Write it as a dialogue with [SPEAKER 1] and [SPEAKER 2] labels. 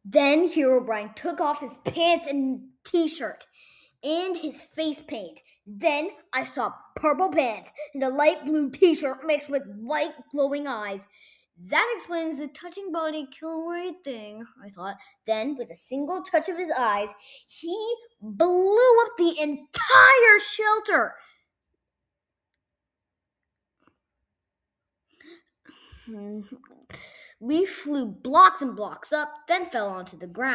[SPEAKER 1] Then Herobrine took off his pants and t-shirt and his face paint. Then I saw purple pants and a light blue t-shirt mixed with white glowing eyes. That explains the touching body kill rate thing, I thought. Then, with a single touch of his eyes, he blew up the entire shelter. We flew blocks and blocks up, then fell onto the ground.